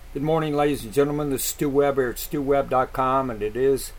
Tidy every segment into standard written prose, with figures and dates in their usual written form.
Good morning, ladies and gentlemen. This is Stu Webb here at StuWebb.com, and it is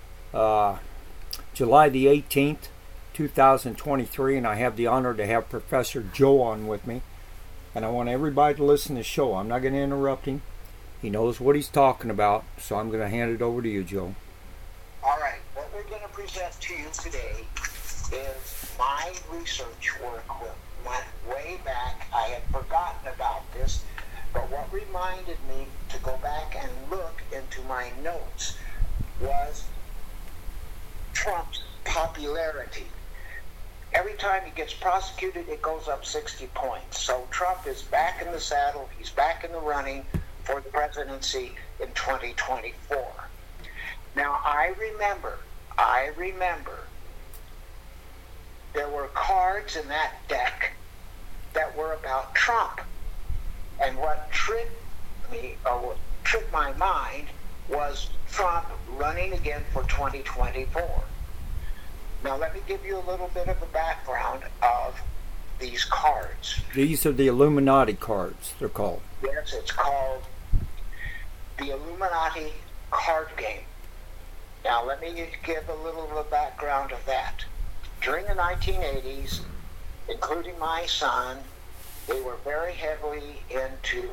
July the 18th, 2023, and I have the honor to have Professor Joe on with me. And I want everybody to listen to the show. I'm not going to interrupt him. He knows what he's talking about, so I'm going to hand it over to you, Joe. All right. What we're going to present to you today is my research work. Went way back. I had forgotten about this. But what reminded me to go back and look into my notes was Trump's popularity. Every time he gets prosecuted, it goes up 60 points. So Trump is back in the saddle. He's back in the running for the presidency in 2024. Now, I remember there were cards in that deck that were about Trump. And what tricked me, or what tricked my mind, was Trump running again for 2024. Now, let me give you a little bit of a background of these cards. These are the Illuminati cards, they're called. Yes, it's called the Illuminati card game. Now, let me give a little of a background of that. During the 1980s, including my son, they were very heavily into,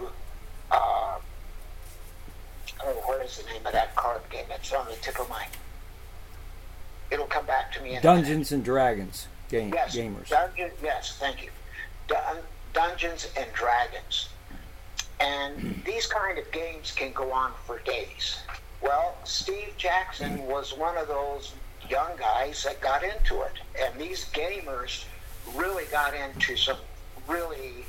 what is the name of that card game? It's on the tip of my... It'll come back to me in Dungeons and Dragons yes, gamers. Yes, thank you. Dungeons and Dragons. And these kind of games can go on for days. Well, Steve Jackson was one of those young guys that got into it. And these gamers really got into some really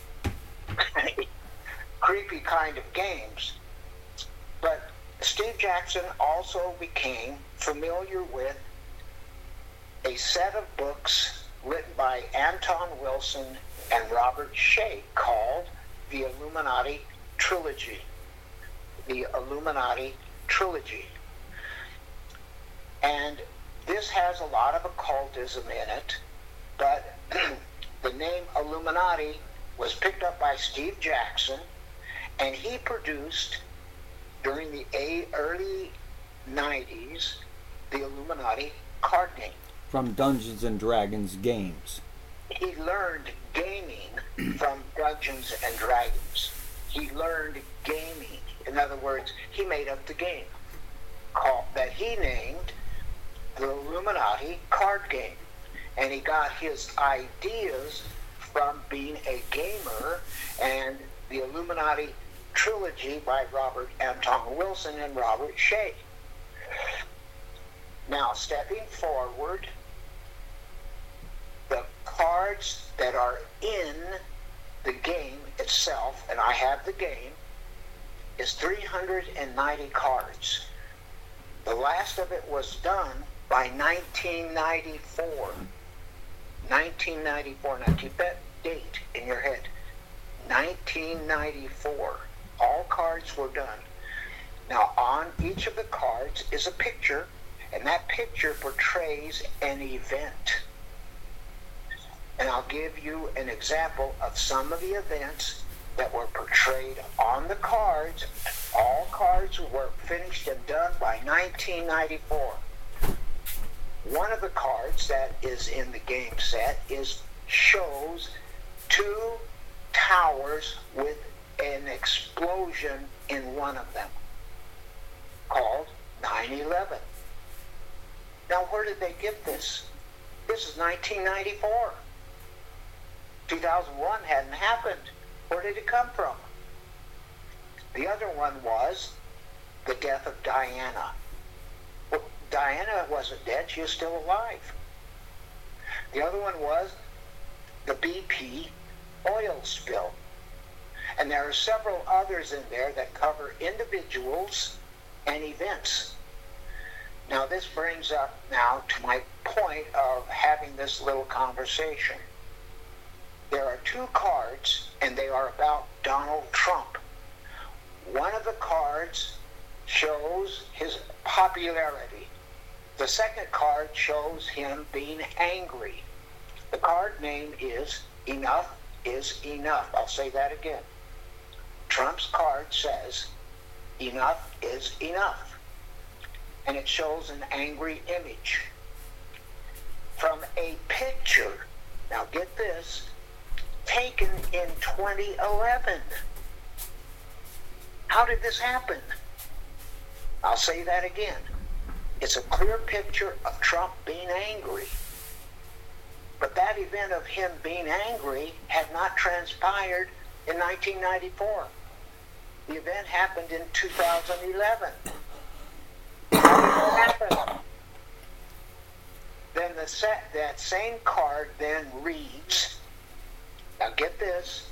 creepy kind of games. But Steve Jackson also became familiar with a set of books written by Anton Wilson and Robert Shea called the Illuminati Trilogy. The Illuminati Trilogy. And this has a lot of occultism in it, but the name Illuminati was picked up by Steve Jackson, and he produced, during the early 90s, the Illuminati card game. From Dungeons and Dragons games. He learned gaming from Dungeons and Dragons. He learned gaming. In other words, he made up the game that he named the Illuminati card game. And he got his ideas from being a gamer and the Illuminati Trilogy by Robert Anton Wilson and Robert Shea. Now, stepping forward, the cards that are in the game itself, and I have the game, is 390 cards. The last of it was done by 1994. 1994. Now keep that date in your head. 1994. All cards were done. Now on each of the cards is a picture, and that picture portrays an event. And I'll give you an example of some of the events that were portrayed on the cards. All cards were finished and done by 1994. One of the cards that is in the game set shows two towers with an explosion in one of them, called 9/11. Now, where did they get this? This is 1994. 2001 hadn't happened. Where did it come from? The other one was the death of Diana. Well, Diana wasn't dead. She was still alive. The other one was the BP oil spill. And there are several others in there that cover individuals and events. Now, this brings up now to my point of having this little conversation. There are two cards, and they are about Donald Trump. One of the cards shows his popularity. The second card shows him being angry. The card name is Enough is Enough. I'll say that again. Trump's card says, enough is enough. And it shows an angry image from a picture, now get this, taken in 2011. How did this happen? I'll say that again. It's a clear picture of Trump being angry. But that event of him being angry had not transpired in 1994. The event happened in 2011. How did that happen? Then that same card then reads, now get this,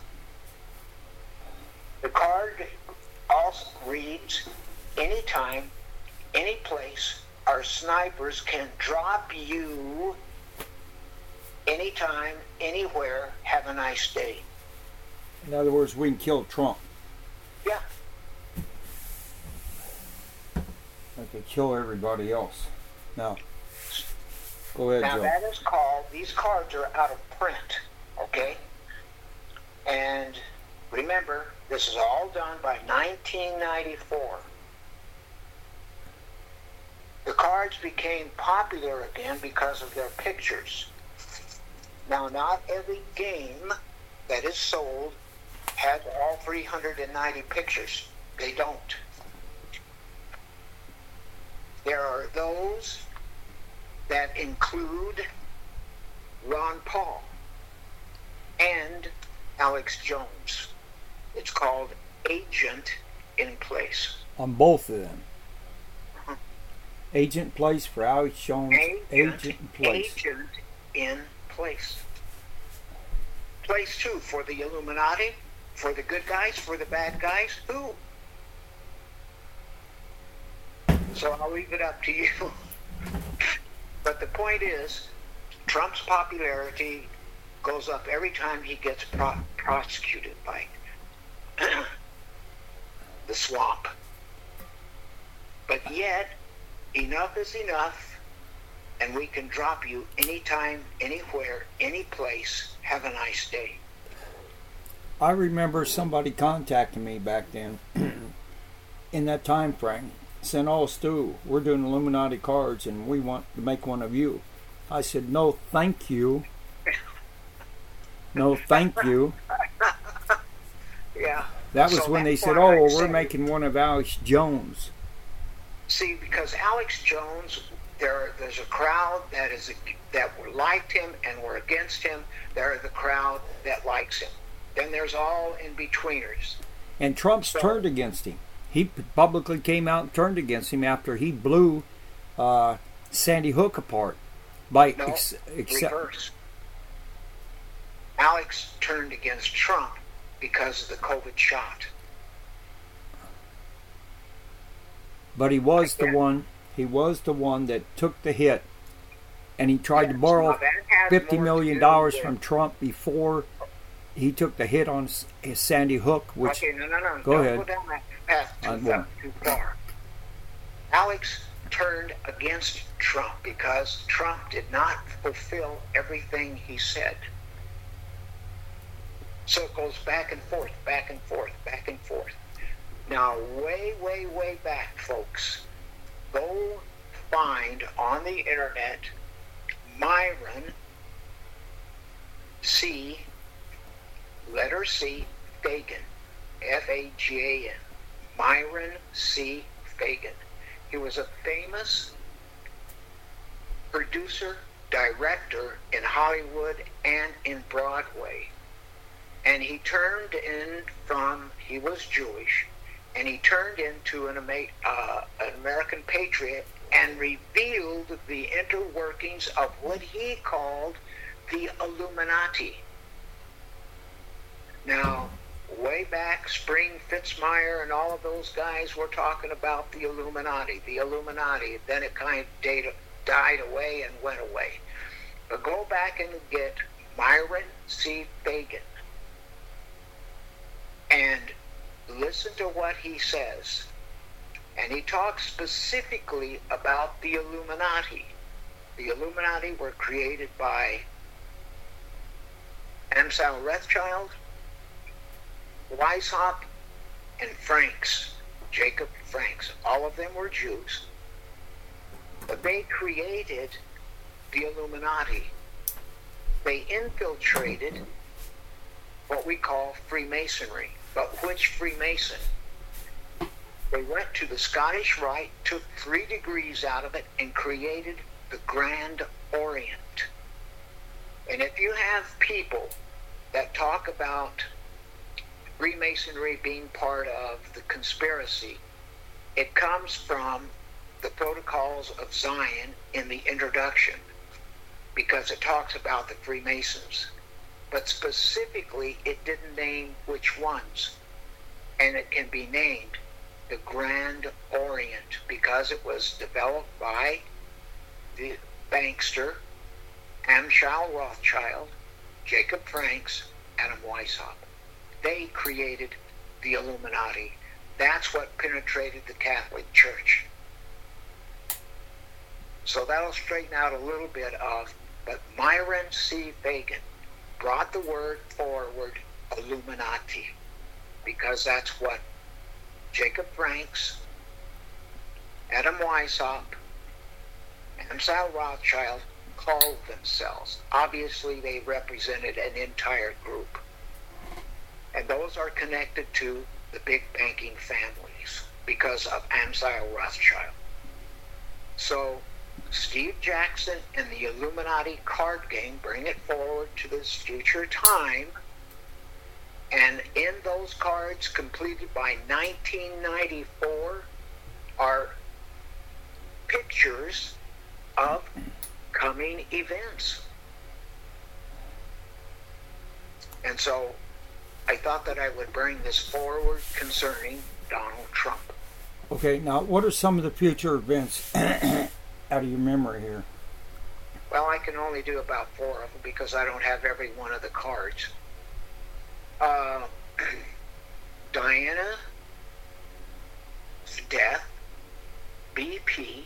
the card also reads, anytime, any place, our snipers can drop you anytime, anywhere, have a nice day. In other words, we can kill Trump. Yeah. We can kill everybody else. Now, go ahead, now Joe. that is called, these cards are out of print, okay? And remember, this is all done by 1994. The cards became popular again because of their pictures. Now, not every game that is sold has all 390 pictures. They don't. There are those that include Ron Paul and Alex Jones. It's called Agent in Place. On both of them. Agent Place for Alex Jones. Agent in Place. Agent in Place. Place 2 for the Illuminati, for the good guys, for the bad guys. Who? So I'll leave it up to you. But the point is, Trump's popularity goes up every time he gets prosecuted by the swamp. But yet, enough is enough, and we can drop you anytime, anywhere, any place. Have a nice day. I remember somebody contacting me back then in that time frame, saying, "Oh, Stu, we're doing Illuminati cards and we want to make one of you." I said, "No, thank you. No, thank you." Yeah. That was So when they that's said, why "Oh, I we're say- making one of Alex Jones." See, because Alex Jones, there's a crowd that liked him and were against him. There are the crowd that likes him. Then there's all in betweeners. And Trump's turned against him. He publicly came out and turned against him after he blew Sandy Hook apart. By No, reverse. Alex turned against Trump because of the COVID shot. But he was the one. He was the one that took the hit, and he tried to borrow Now, that has $50 more million to do with- from Trump before he took the hit on Sandy Hook. Which Okay, no. Go Don't ahead. go down that path too far. Alex turned against Trump because Trump did not fulfill everything he said. So it goes back and forth, back and forth, back and forth. Now, way, way, way back, folks, go find on the internet Myron C. Letter C. Fagan, Fagan, Myron C. Fagan. He was a famous producer, director in Hollywood and in Broadway. And he turned in he was Jewish, and he turned into an American patriot and revealed the interworkings of what he called the Illuminati. Now, way back, Spring, Fitzmyer, and all of those guys were talking about the Illuminati. Then it kind of died away and went away. But go back and get Myron C. Fagan and listen to what he says. And he talks specifically about the Illuminati. The Illuminati were created by Amsal Rothschild, Weishaupt, and Franks. Jacob Franks. All of them were Jews. But they created the Illuminati. They infiltrated what we call Freemasonry. But which Freemason? They went to the Scottish Rite, took 3 degrees out of it, and created the Grand Orient. And if you have people that talk about Freemasonry being part of the conspiracy, it comes from the Protocols of Zion in the introduction, because it talks about the Freemasons. But specifically, it didn't name which ones. And it can be named the Grand Orient because it was developed by the bankster Amschel Rothschild, Jacob Franks, Adam Weishaupt. They created the Illuminati. That's what penetrated the Catholic Church. So that'll straighten out a little bit of, but Myron C. Fagan brought the word forward, Illuminati, because that's what Jacob Franks, Adam Weishaupt, Amschel Rothschild called themselves. Obviously, they represented an entire group. And those are connected to the big banking families because of Amschel Rothschild. So Steve Jackson and the Illuminati card game bring it forward to this future time. And in those cards completed by 1994 are pictures of coming events. And so I thought that I would bring this forward concerning Donald Trump. Okay, now what are some of the future events out of your memory here? Well, I can only do about 4 of them because I don't have every one of the cards. Diana's death, BP,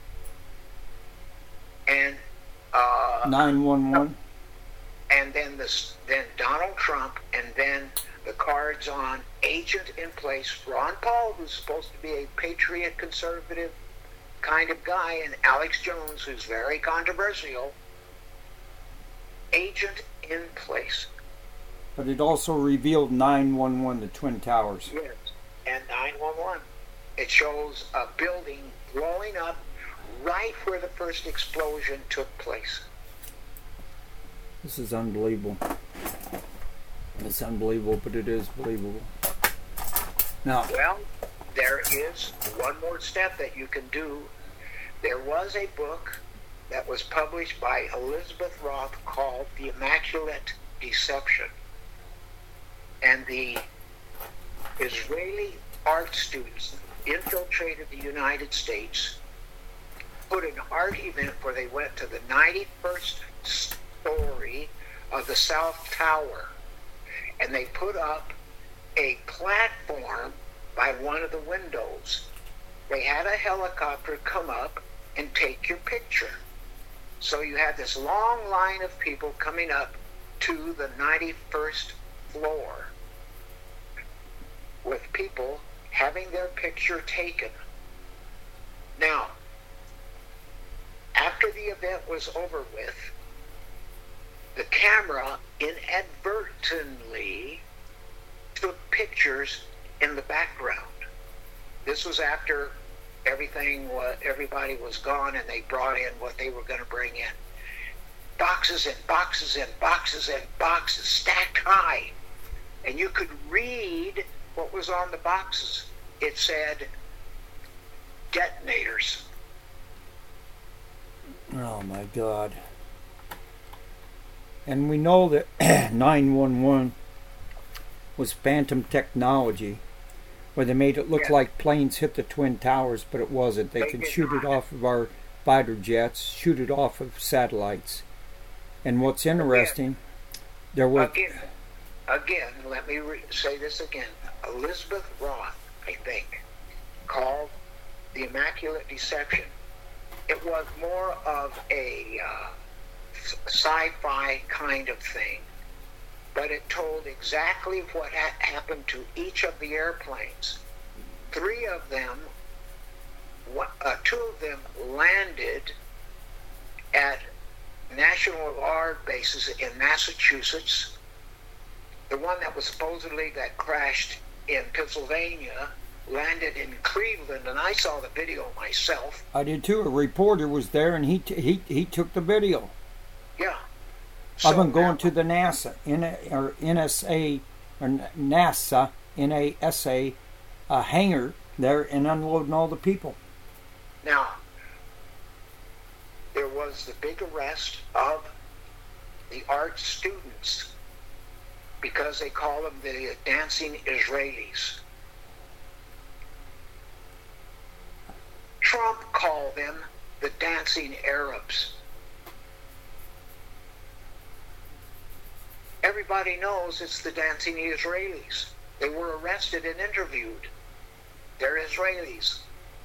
and 911. And then Donald Trump, and then the cards on agent in place, Ron Paul, who's supposed to be a patriot, conservative kind of guy, and Alex Jones, who's very controversial. Agent in place. But it also revealed 911, the Twin Towers. Yes, and 911. It shows a building blowing up right where the first explosion took place. This is unbelievable. It's unbelievable, but it is believable. Now, well, there is one more step that you can do. There was a book that was published by Elizabeth Roth called The Immaculate Deception. And the Israeli art students infiltrated the United States, put an art event where they went to the 91st story of the South Tower, and they put up a platform by one of the windows. They had a helicopter come up and take your picture. So you had this long line of people coming up to the 91st floor with people having their picture taken. Now, after the event was over with, the camera inadvertently took pictures in the background. This was after everybody was gone, and they brought in what they were going to bring in. Boxes and boxes and boxes and boxes stacked high. And you could read what was on the boxes. It said detonators. oh my God. And we know that 911 was phantom technology, where they made it look like planes hit the Twin Towers, but it wasn't. They could shoot it off of our fighter jets, shoot it off of satellites. And what's interesting, there were... Again, let me say this again. Elizabeth Roth, I think, called The Immaculate Deception. It was more of a sci-fi kind of thing, but it told exactly what happened to each of the airplanes. Three of them, two of them landed at National Guard bases in Massachusetts. The one that was supposedly that crashed in Pennsylvania landed in Cleveland, and I saw the video myself. I did too. A reporter was there, and he took the video. Yeah. I've been going to the NASA, NSA, or NASA, NASA, hangar there and unloading all the people. Now, there was the big arrest of the art students because they call them the dancing Israelis. Trump called them the dancing Arabs. Everybody knows it's the dancing Israelis. They were arrested and interviewed. They're Israelis.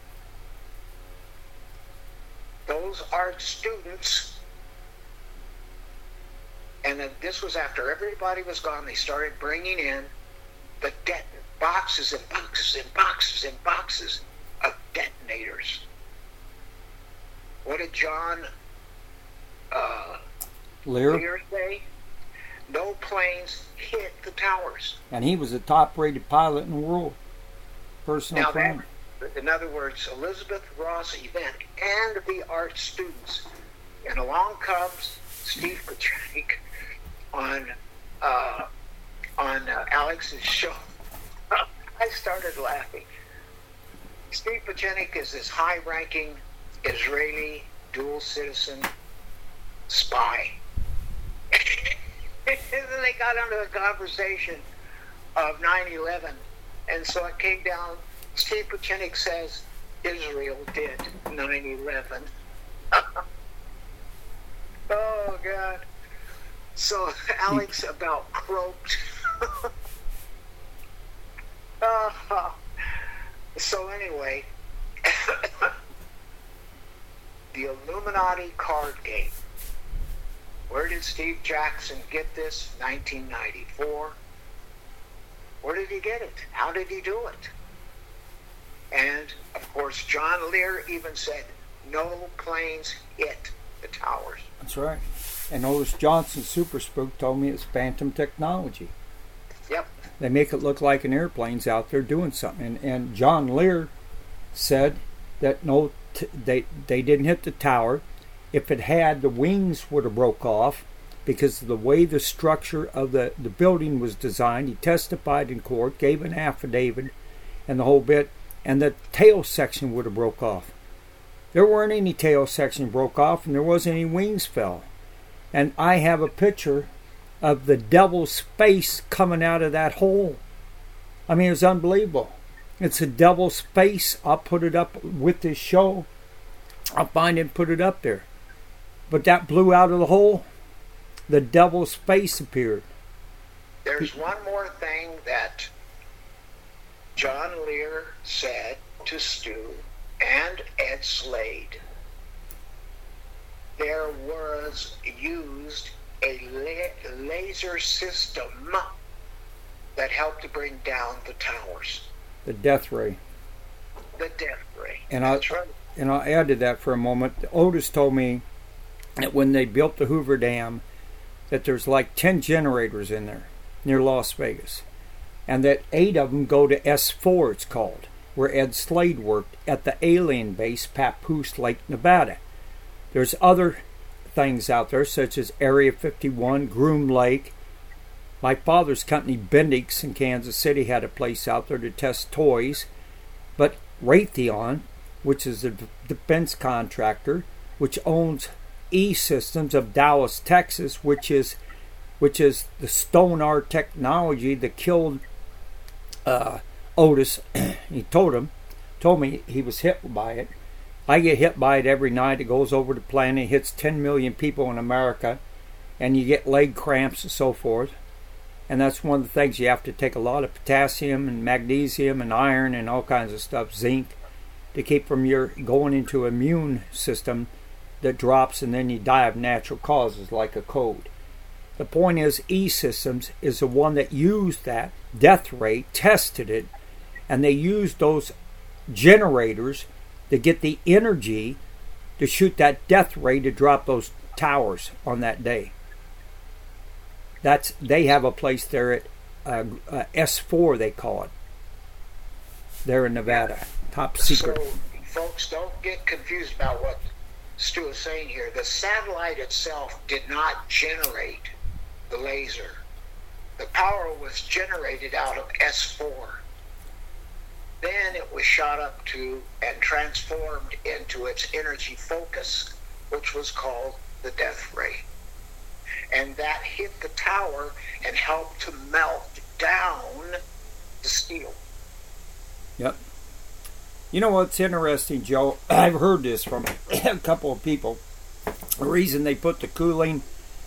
Those art students, and then this was after everybody was gone, they started bringing in the boxes and boxes and boxes and boxes of detonators. What did John Lear say? No planes hit the towers. And he was a top-rated pilot in the world. Personal friend. In other words, Elizabeth Ross event and the art students. And along comes Steve Pieczenik on Alex's show. I started laughing. Steve Pieczenik is this high-ranking Israeli dual citizen spy. And then they got into a conversation of 9/11, and so it came down. Steve Pieczenik says Israel did 9/11. Oh God! So Alex about croaked. So anyway, the Illuminati card game. Where did Steve Jackson get this? 1994. Where did he get it? How did he do it? And, of course, John Lear even said, no planes hit the towers. That's right. And Otis Johnson, Super Spook, told me it's phantom technology. Yep. They make it look like an airplane's out there doing something. And John Lear said that they didn't hit the tower. If it had, the wings would have broke off because of the way the structure of the building was designed. He testified in court, gave an affidavit, and the whole bit, and the tail section would have broke off. There weren't any tail section broke off, and there wasn't any wings fell. And I have a picture of the devil's face coming out of that hole. I mean, it was unbelievable. It's a devil's face. I'll put it up with this show. I'll find it and put it up there. But that blew out of the hole. The devil's face appeared. There's one more thing that John Lear said to Stu and Ed Slade. There was used a laser system that helped to bring down the towers. The death ray. The death ray. And I'll add to that for a moment. Otis told me that when they built the Hoover Dam, that there's like 10 generators in there near Las Vegas, and that 8 of them go to S4, it's called, where Ed Slade worked at the alien base, Papoose Lake, Nevada. There's other things out there, such as Area 51, Groom Lake. My father's company, Bendix, in Kansas City, had a place out there to test toys. But Raytheon, which is a defense contractor, which owns E-Systems of Dallas, Texas, which is the Stonar technology that killed Otis. He told me he was hit by it. I get hit by it every night. It goes over the planet, hits 10 million people in America, and you get leg cramps and so forth. And that's one of the things. You have to take a lot of potassium and magnesium and iron and all kinds of stuff, zinc, to keep from your going into immune system that drops, and then you die of natural causes like a cold. The point is, E-Systems is the one that used that death rate, tested it, and they used those generators to get the energy to shoot that death ray to drop those towers on that day. They have a place there at S4, they call it. There in Nevada, top secret. So, folks, don't get confused about what Stu is saying here. The satellite itself did not generate the laser. The power was generated out of S4. Then it was shot up to and transformed into its energy focus, which was called the death ray. And that hit the tower and helped to melt down the steel. Yep. You know what's interesting, Joe? I've heard this from a couple of people. The reason they put the cooling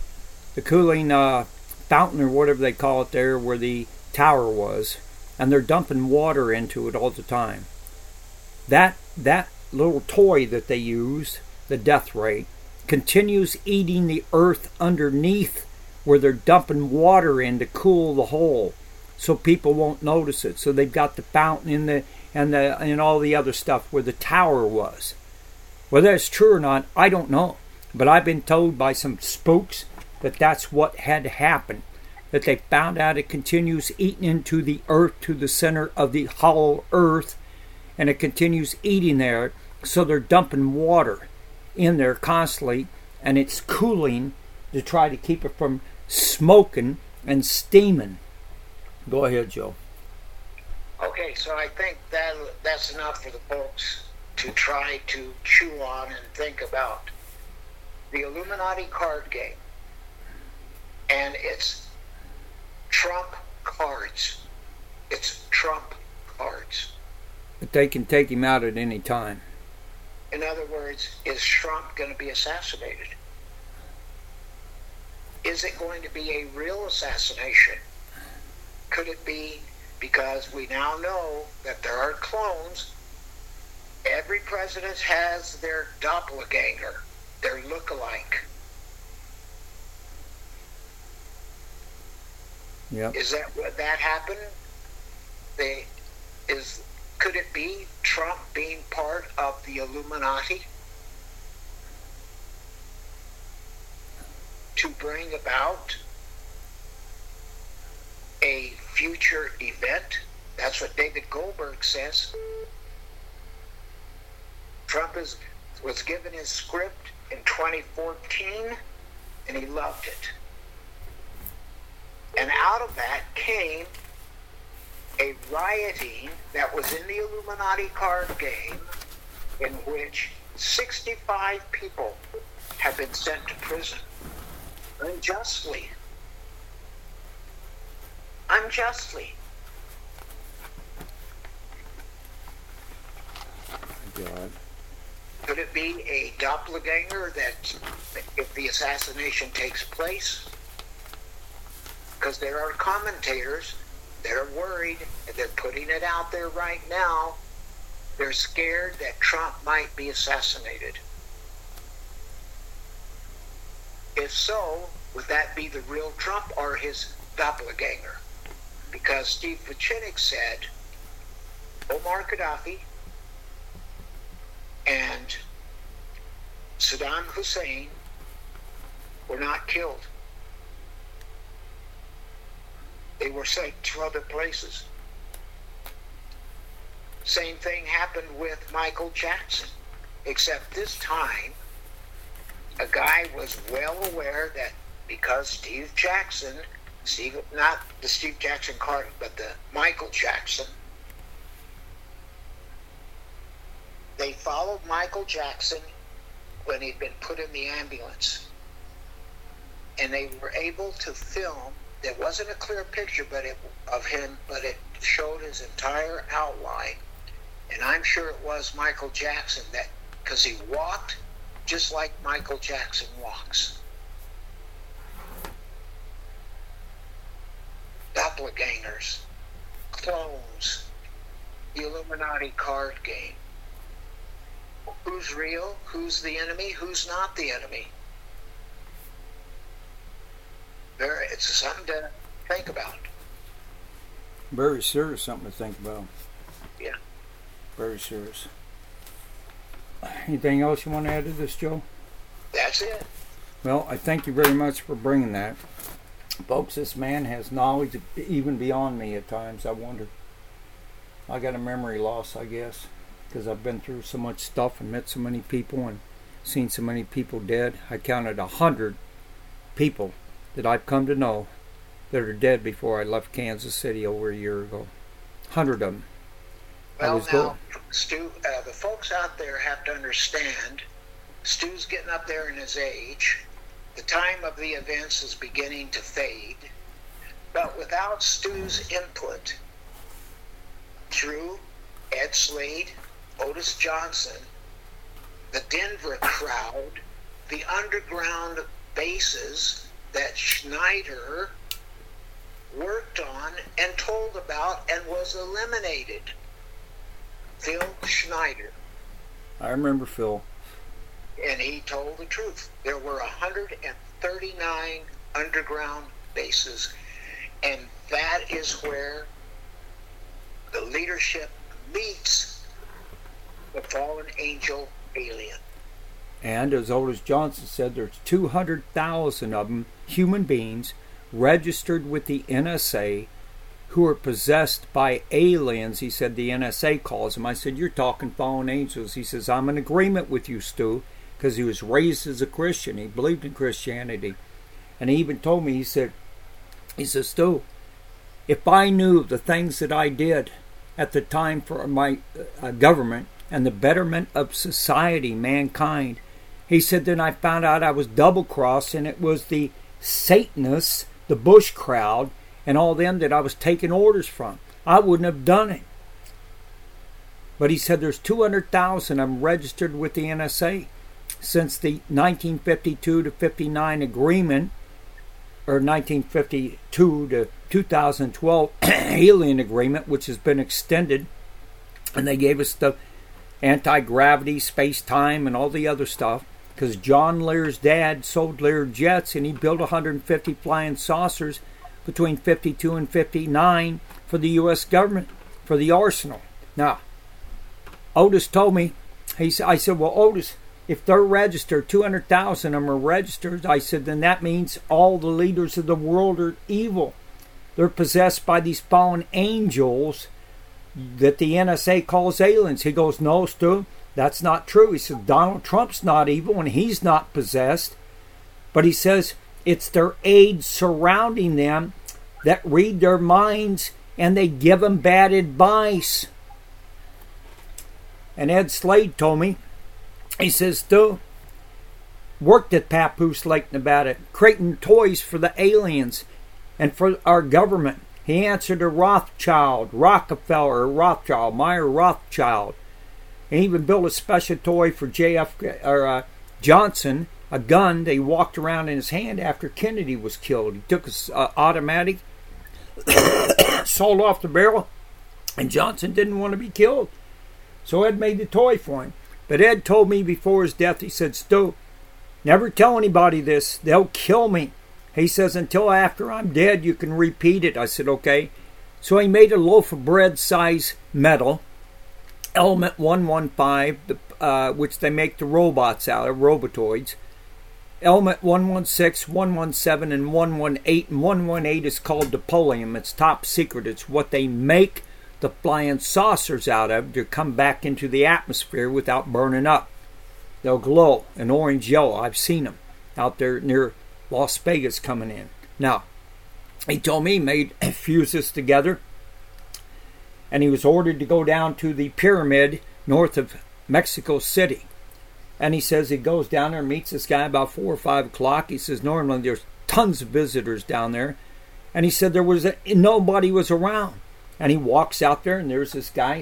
fountain or whatever they call it there where the tower was, and they're dumping water into it all the time. That little toy that they use, the death ray, continues eating the earth underneath where they're dumping water in to cool the hole, so people won't notice it. So they've got the fountain and all the other stuff where the tower was. Whether that's true or not, I don't know. But I've been told by some spooks that that's what had happened. That they found out it continues eating into the earth to the center of the hollow earth, and it continues eating there. So they're dumping water in there constantly, and it's cooling to try to keep it from smoking and steaming. Go ahead, Joe. Okay, so I think that's enough for the folks to try to chew on and think about. The Illuminati card game and its trump cards. It's trump cards. But they can take him out at any time. In other words, is Trump going to be assassinated? Is it going to be a real assassination? Could it be, because we now know that there are clones, every president has their doppelganger, their look-alike. Yep. Is that what that happened? Could it be Trump being part of the Illuminati to bring about a future event? That's what David Goldberg says. Trump was given his script in 2014, and he loved it. And out of that came a rioting that was in the Illuminati card game, in which 65 people have been sent to prison unjustly. Unjustly. God. Could it be a doppelganger that, if the assassination takes place? Because there are commentators that are worried, and they're putting it out there right now. They're scared that Trump might be assassinated. If so, would that be the real Trump or his doppelganger? Because Steve Pieczenik said Omar Gaddafi and Saddam Hussein were not killed. They were sent to other places. Same thing happened with Michael Jackson, except this time a guy was well aware that because Steve Jackson, not the Steve Jackson card, but the Michael Jackson, they followed Michael Jackson when he'd been put in the ambulance, and they were able to film. There wasn't a clear picture of him, but it showed his entire outline. And I'm sure it was Michael Jackson, that because he walked just like Michael Jackson walks. Doppelgangers, clones, the Illuminati card game. Who's real? Who's the enemy? Who's not the enemy? It's something to think about. Very serious, something to think about. Very serious. Anything else you want to add to this, Joe? That's it. Well, I thank you very much for bringing that. Folks, this man has knowledge even beyond me at times, I wonder. I got a memory loss, I guess, because I've been through so much stuff and met so many people and seen so many people dead. I counted 100 people that I've come to know that are dead before I left Kansas City over a year ago. 100 of them. Well, now, Stu, the folks out there have to understand, Stu's getting up there in his age. The time of the events is beginning to fade. But without Stu's input, Drew, Ed Slade, Otis Johnson, the Denver crowd, the underground bases that Schneider worked on and told about and was eliminated. Phil Schneider. I remember Phil. And he told the truth. There were 139 underground bases, and that is where the leadership meets the fallen angel alien. And as Otis Johnson said, there's 200,000 of them, human beings, registered with the NSA who are possessed by aliens. He said the NSA calls them. I said, you're talking fallen angels. He says, I'm in agreement with you, Stu, because he was raised as a Christian. He believed in Christianity. And he even told me, he says, Stu, if I knew the things that I did at the time for my government and the betterment of society, mankind, he said, then I found out I was double-crossed, and it was the Satanists, the Bush crowd, and all them that I was taking orders from. I wouldn't have done it. But he said there's 200,000 of them registered with the NSA since the 1952 to 59 agreement, or 1952 to 2012 alien agreement, which has been extended. And they gave us the anti-gravity, space-time, and all the other stuff. Because John Lear's dad sold Lear jets, and he built 150 flying saucers between 52 and 59 for the U.S. government, for the arsenal. Now, Otis told me, I said, well, Otis, if they're registered, 200,000 of them are registered, I said, then that means all the leaders of the world are evil. They're possessed by these fallen angels that the NSA calls aliens. He goes, no, Stu, that's not true. He said, Donald Trump's not evil and he's not possessed. But he says, it's their aides surrounding them that read their minds and they give them bad advice. And Ed Slade told me, he says, Stu, worked at Papoose Lake, Nevada, creating toys for the aliens and for our government. He answered to Rothschild, Meyer Rothschild. And he even built a special toy for Johnson, a gun that he walked around in his hand after Kennedy was killed. He took his automatic, sawed off the barrel, and Johnson didn't want to be killed. So Ed made the toy for him. But Ed told me before his death, he said, Stu, never tell anybody this. They'll kill me. He says, until after I'm dead, you can repeat it. I said, okay. So he made a loaf of bread size metal, Element 115, which they make the robots out of, robotoids. Element 116, 117, and 118. And 118 is called Napoleon. It's top secret. It's what they make the flying saucers out of to come back into the atmosphere without burning up. They'll glow an orange yellow. I've seen them out there near Las Vegas coming in. Now, he told me he made fuses together, and he was ordered to go down to the pyramid north of Mexico City. And he says he goes down there and meets this guy about 4 or 5 o'clock. He says normally there's tons of visitors down there. And he said nobody was around. And he walks out there, and there's this guy,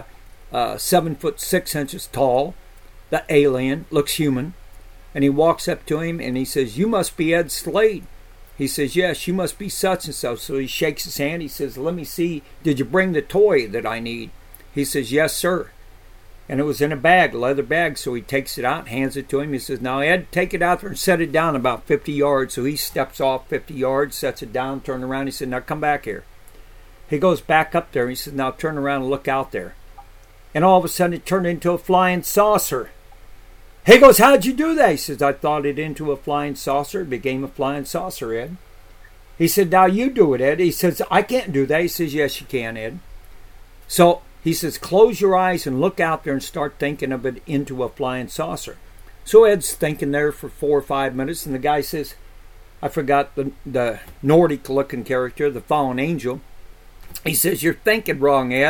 7 foot 6 inches tall, the alien, looks human. And he walks up to him, and he says, you must be Ed Slade. He says, yes, you must be such and so. So he shakes his hand. He says, let me see, did you bring the toy that I need? He says, yes, sir. And it was in a bag, a leather bag. So he takes it out, hands it to him. He says, now, Ed, take it out there and set it down about 50 yards. So he steps off 50 yards, sets it down, turn around. He said, now come back here. He goes back up there. He says, now turn around and look out there. and all of a sudden it turned into a flying saucer. He goes, how'd you do that? He says, I thought it into a flying saucer. It became a flying saucer, Ed. He said, now you do it, Ed. He says, I can't do that. He says, yes, you can, Ed. So he says, close your eyes and look out there and start thinking of it into a flying saucer. So Ed's thinking there for 4 or 5 minutes, and the guy says, I forgot the Nordic-looking character, the fallen angel. He says, you're thinking wrong, Ed.